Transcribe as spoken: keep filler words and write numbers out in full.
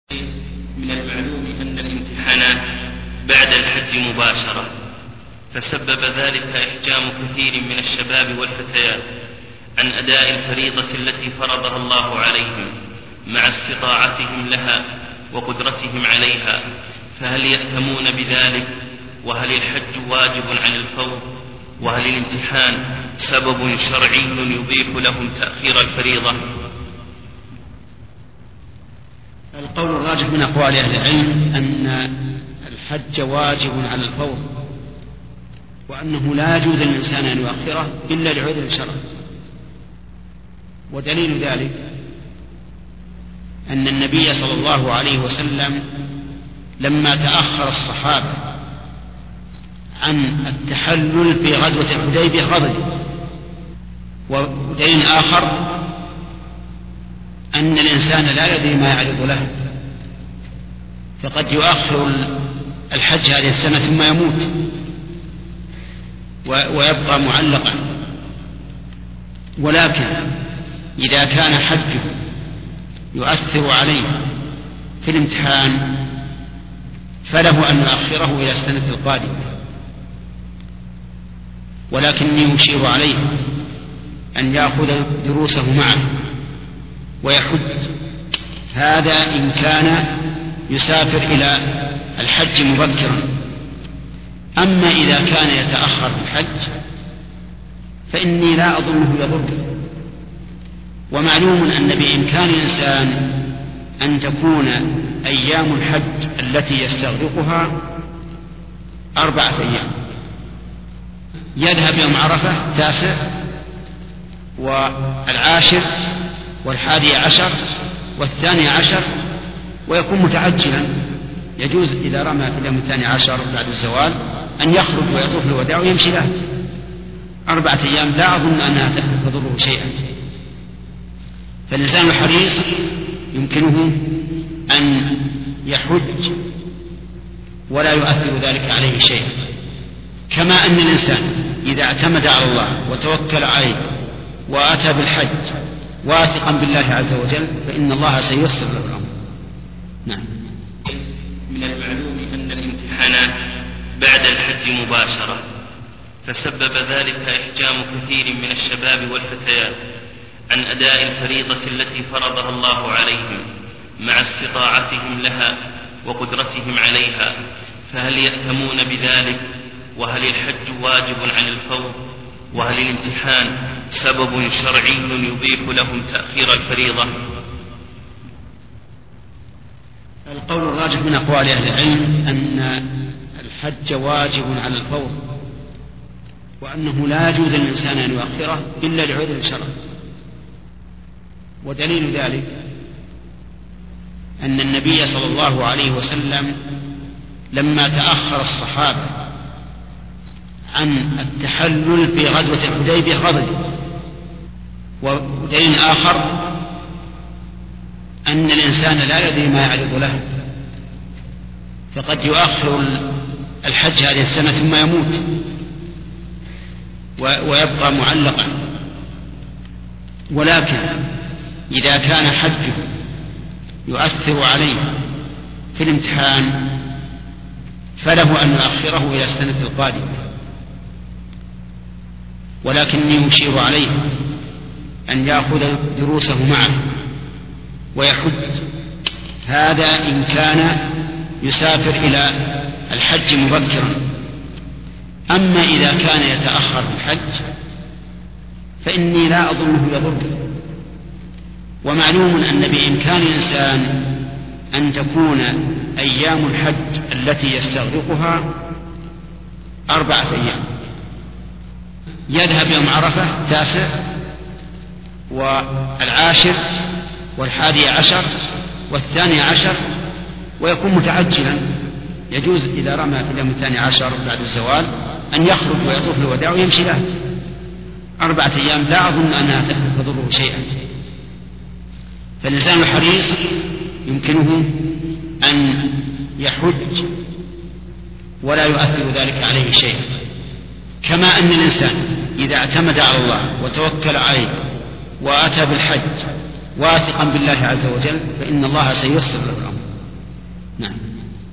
من المعلوم أن الامتحانات بعد الحج مباشرة، فسبب ذلك إحجام كثير من الشباب والفتيات عن أداء الفريضة التي فرضها الله عليهم مع استطاعتهم لها وقدرتهم عليها، فهل يأثمون بذلك؟ وهل الحج واجب عن الفور؟ وهل الامتحان سبب شرعي يبيح لهم تأخير الفريضة؟ القول الراجح من أقوال أهل العلم أن الحج واجب على الفور، وأنه لا يجوز للإنسان أن يؤخره إلا لعذر شرعي. ودليل ذلك أن النبي صلى الله عليه وسلم لما تأخر الصحابة عن التحلل في غزوة الحديبية غضب. ودليل آخر أن الإنسان لا يدري ما يعرض له، فقد يؤخر الحج هذه السنة ثم يموت ويبقى معلقا. ولكن إذا كان حجه يؤثر عليه في الامتحان فله أن يؤخره إلى السنة القادمة، ولكني أشير عليه أن يأخذ دروسه معه ويحج. هذا إن كان يسافر إلى الحج مبكرا. أما إذا كان يتأخر في الحج فإني لا أظنه يضر. ومعلوم أن بإمكان الإنسان أن تكون أيام الحج التي يستغرقها أربعة أيام، يذهب يوم عرفة تاسع والعاشر والحادي عشر والثاني عشر ويكون متعجلا. يجوز إذا رمى في اليوم الثاني عشر بعد الزوال أن يخرج ويطوف الوداع ويمشي له. أربعة أيام لا أظن أنها تضره شيئا. فالإنسان الحريص يمكنه أن يحج ولا يؤثر ذلك عليه شيئا، كما أن الإنسان إذا اعتمد على الله وتوكل عليه وأتى بالحج واثقا بالله عز وجل فإن الله سييسر له الأمر. نعم. من المعلوم أن الامتحانات بعد الحج مباشرة، فسبب ذلك إحجام كثير من الشباب والفتيات عن أداء الفريضة التي فرضها الله عليهم مع استطاعتهم لها وقدرتهم عليها، فهل يأثمون بذلك؟ وهل الحج واجب عن الفور؟ وهل الامتحان سبب شرعي يبيح لهم تأخير الفريضة؟ القول الراجح من أقوال أهل العلم أن الحج واجب على الفور، وأنه لا يجوز للإنسان أن يؤخره إلا لعذر شرعي. ودليل ذلك أن النبي صلى الله عليه وسلم لما تأخر الصحابة عن التحلل في غزوة الحديبية غضب. ودليل آخر أن الإنسان لا يدري ما يعرض له، فقد يؤخر الحج هذه السنة ثم يموت ويبقى معلقا. ولكن إذا كان حجه يؤثر عليه في الامتحان فله أن يؤخره إلى السنة القادمة، ولكني أشير عليه أن يأخذ دروسه معه ويحج. هذا إن كان يسافر إلى الحج مبكرا. أما إذا كان يتأخر في الحج فإني لا أظنه يضر. ومعلوم أن بإمكان الإنسان أن تكون أيام الحج التي يستغرقها أربعة أيام، يذهب يوم عرفة تاسع والعاشر والحادي عشر والثاني عشر ويكون متعجلا. يجوز إذا رمى في اليوم الثاني عشر بعد الزوال أن يخرج ويطوف الوداع ويمشي له. أربعة أيام لا أظن أنها تضره شيئا. فالإنسان الحريص يمكنه أن يحج ولا يؤثر ذلك عليه شيئا، كما أن الإنسان إذا اعتمد على الله وتوكل عليه وأتى بالحج واثقا بالله عز وجل فإن الله سييسر له الأمر. نعم.